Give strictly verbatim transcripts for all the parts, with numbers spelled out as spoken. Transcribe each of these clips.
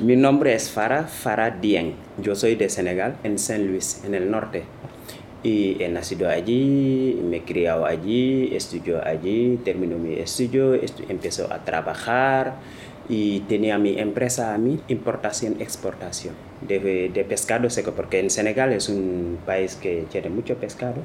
Mi nombre es Farah, Farah Dieng. Yo soy de Senegal, en Saint Louis, en el norte. Y he nacido allí, me he criado allí, estudió allí, terminó mi estudio, estu- empezó a trabajar y tenía mi empresa a mí, importación-exportación de, de pescado seco, porque en Senegal es un país que tiene mucho pescado.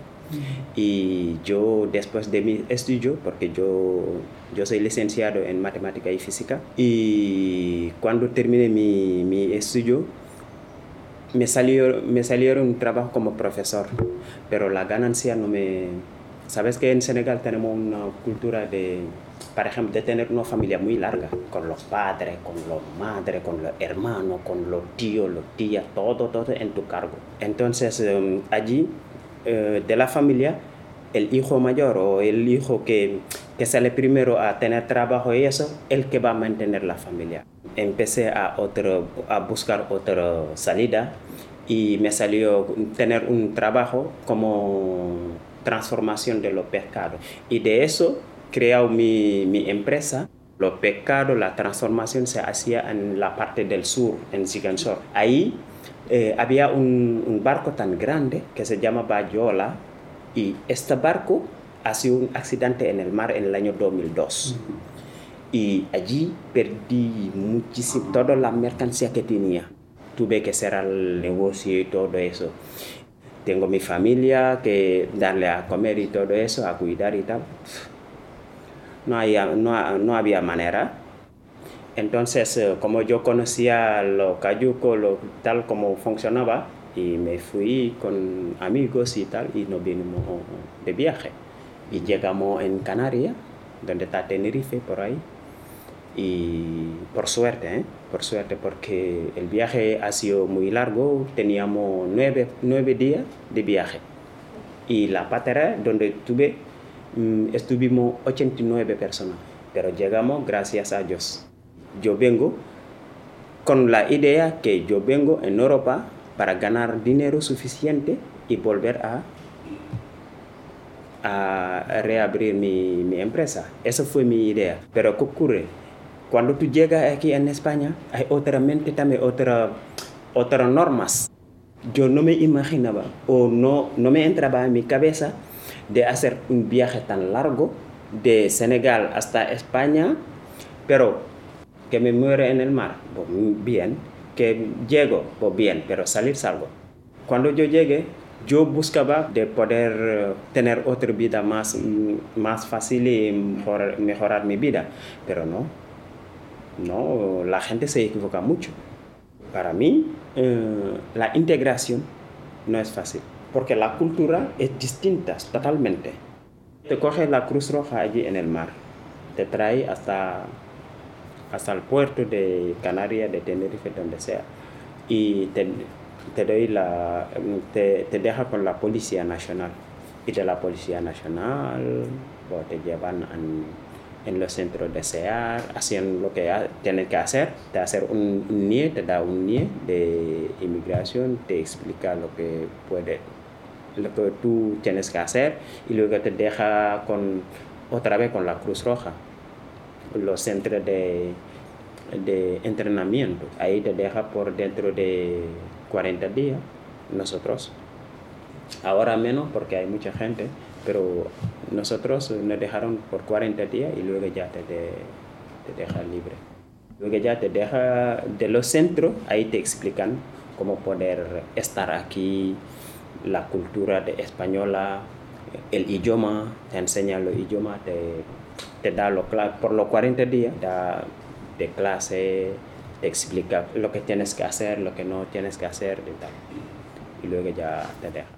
Y yo, después de mi estudio, porque yo, yo soy licenciado en matemática y física, y cuando terminé mi, mi estudio, me salió, me salieron un trabajo como profesor, pero la ganancia no me... Sabes que en Senegal tenemos una cultura de, por ejemplo, de tener una familia muy larga, con los padres, con los madres, con los hermanos, con los tíos, los tías, todo, todo en tu cargo. Entonces, um, allí, uh, de la familia, el hijo mayor o el hijo que, que sale primero a tener trabajo y eso, el que va a mantener la familia. Empecé a, otro, a buscar otra salida y me salió tener un trabajo como transformación de los pescados. Y de eso creé mi, mi empresa. Los pescados, la transformación se hacía en la parte del sur, en Ziguinchor. Ahí eh, había un, un barco tan grande que se llamaba Yola, y este barco ha sido un accidente en el mar en el año dos mil dos. Uh-huh. Y allí perdí muchísimo, toda la mercancía que tenía. Tuve que cerrar el negocio y todo eso. Tengo mi familia que darle a comer y todo eso, a cuidar y tal. No había, no, no había manera. Entonces, como yo conocía los cayucos, lo, tal como funcionaba, y me fui con amigos y tal, y nos vinimos de viaje. Y llegamos en Canarias, donde está Tenerife, por ahí. Y por suerte, ¿eh? por suerte, porque el viaje ha sido muy largo, teníamos nueve, nueve días de viaje. Y la patera donde estuve, mmm, estuvimos ochenta y nueve personas, pero llegamos gracias a Dios. Yo vengo con la idea que yo vengo en Europa para ganar dinero suficiente y volver a, a reabrir mi, mi empresa. Esa fue mi idea. Pero ¿qué ocurre? Cuando tú llegas aquí en España, hay otra mente también, otra, otras normas. Yo no me imaginaba o no, no me entraba en mi cabeza de hacer un viaje tan largo de Senegal hasta España, pero que me muero en el mar, pues bien, que llego, pues bien, pero salir salgo. Cuando yo llegué, yo buscaba de poder tener otra vida más, más fácil y mejorar, mejorar mi vida, pero no. No, la gente se equivoca mucho. Para mí, eh, la integración no es fácil, porque la cultura es distinta totalmente. Te coge la Cruz Roja allí en el mar, te trae hasta, hasta el puerto de Canarias, de Tenerife, donde sea, y te, te, doy la, te, te deja con la Policía Nacional. Y de la Policía Nacional pues, te llevan a en los centros de S E A R, hacen lo que tienen que hacer, te hacer un, un N I E, te da un N I E de inmigración, te explica lo que puede, lo que tú tienes que hacer y luego te deja con, otra vez con la Cruz Roja, los centros de, de entrenamiento. Ahí te deja por dentro de cuarenta días, nosotros. Ahora menos porque hay mucha gente, pero nosotros nos dejaron por cuarenta días y luego ya te, te, te deja libre. Luego ya te deja de los centros, ahí te explican cómo poder estar aquí, la cultura de española, el idioma, te enseña los idiomas, te, te da lo, por los cuarenta días, da de clase, te explica lo que tienes que hacer, lo que no tienes que hacer y tal. Y luego ya te deja.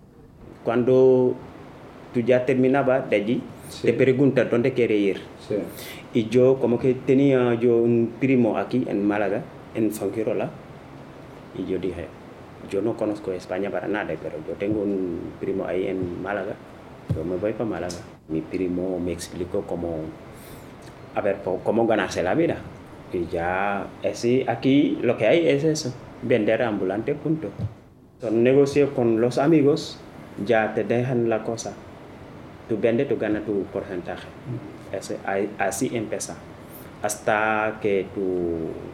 Cuando tú ya terminabas de allí, sí. Te preguntas dónde quieres ir. Sí. Y yo como que tenía yo un primo aquí en Málaga, en Fuengirola, y yo dije, yo no conozco España para nada, pero yo tengo un primo ahí en Málaga, yo me voy para Málaga. Mi primo me explicó cómo, a ver, cómo ganarse la vida. Y ya, así, aquí lo que hay es eso, vender ambulante, punto. Son negocios con los amigos, ya te dejan la cosa. Tú vendes, tú ganas tu porcentaje. Así, así empieza. Hasta que tú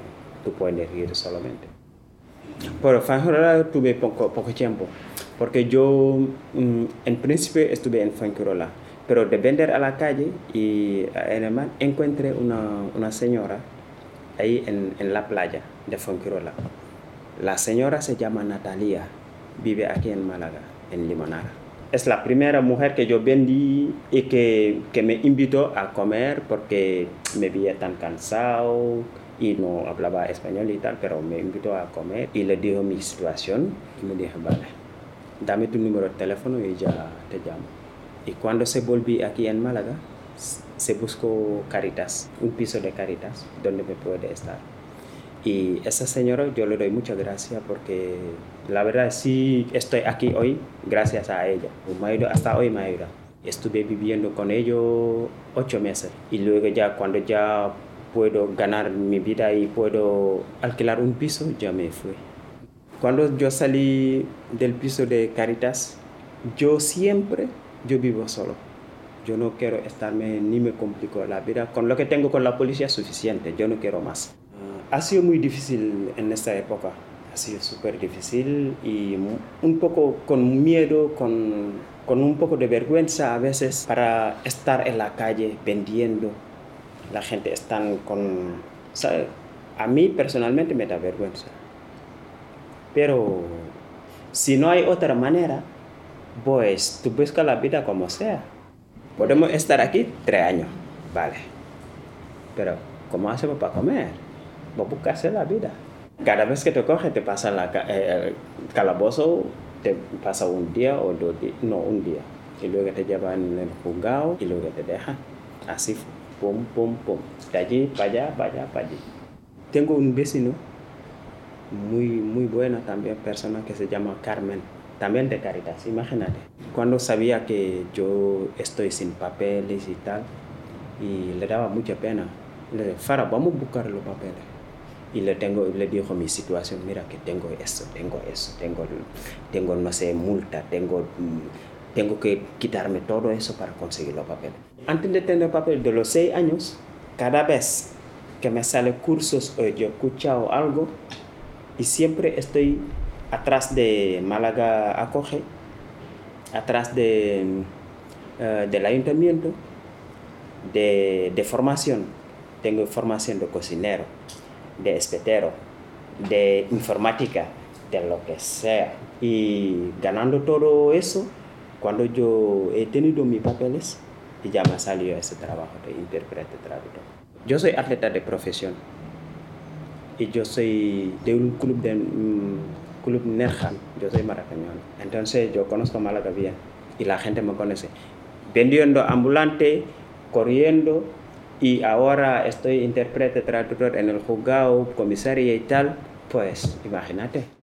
tú puedes ir solamente. Pero Fuengirola tuve poco, poco tiempo, porque yo mm, en principio estuve en Fuengirola, pero de vender a la calle y además encontré una, una señora ahí en, en la playa de Fuengirola. La señora se llama Natalia, vive aquí en Málaga, en Limonara. Es la primera mujer que yo vendí y que, que me invitó a comer porque me veía tan cansado y no hablaba español y tal, pero me invitó a comer y le dijo mi situación y me dijo, vale, dame tu número de teléfono y ya te llamo. Y cuando se volví aquí en Málaga, se buscó Caritas, un piso de Caritas donde me puede estar. Y esa señora yo le doy muchas gracias porque la verdad sí estoy aquí hoy gracias a ella. Me ayuda, hasta hoy me ayuda. Estuve viviendo con ellos ocho meses y luego ya cuando ya puedo ganar mi vida y puedo alquilar un piso, ya me fui. Cuando yo salí del piso de Caritas, yo siempre, yo vivo solo. Yo no quiero estarme, ni me complico la vida. Con lo que tengo con la policía es suficiente, yo no quiero más. Ha sido muy difícil en esta época, ha sido súper difícil y un poco con miedo, con, con un poco de vergüenza a veces para estar en la calle vendiendo. La gente está con... ¿sabe? A mí personalmente me da vergüenza. Pero si no hay otra manera, pues tú buscas la vida como sea. Podemos estar aquí tres años, vale. Pero ¿cómo hacemos para comer? Vos buscarse la vida. Cada vez que te coge te pasa la, eh, el calabozo, te pasa un día o dos días, no, un día. Y luego te llevan el juzgado y luego te dejan. Así, pum, pum, pum. De allí para allá, para allá, para allí. Tengo un vecino muy, muy bueno también, persona que se llama Carmen, también de Caritas, imagínate. Cuando sabía que yo estoy sin papeles y tal, y le daba mucha pena, le dije, Fara, vamos a buscar los papeles. Y le, tengo, le dijo mi situación, mira que tengo esto, tengo eso, tengo, tengo no sé, multa, tengo, tengo que quitarme todo eso para conseguir los papeles. Antes de tener papel de los seis años, cada vez que me salen cursos o yo he escuchado algo, y siempre estoy atrás de Málaga Acoge, atrás de, uh, del ayuntamiento, de, de formación. Tengo formación de cocinero, de espetero, de informática, de lo que sea. Y ganando todo eso, cuando yo he tenido mis papeles, y ya me salió ese trabajo de intérprete traductor. Yo soy atleta de profesión y yo soy de un club de um, club Nerja, yo soy maracañón. Entonces yo conozco Málaga bien y la gente me conoce. Vendiendo ambulante, corriendo, y ahora estoy intérprete traductor en el juzgado, comisaría y tal, pues imagínate.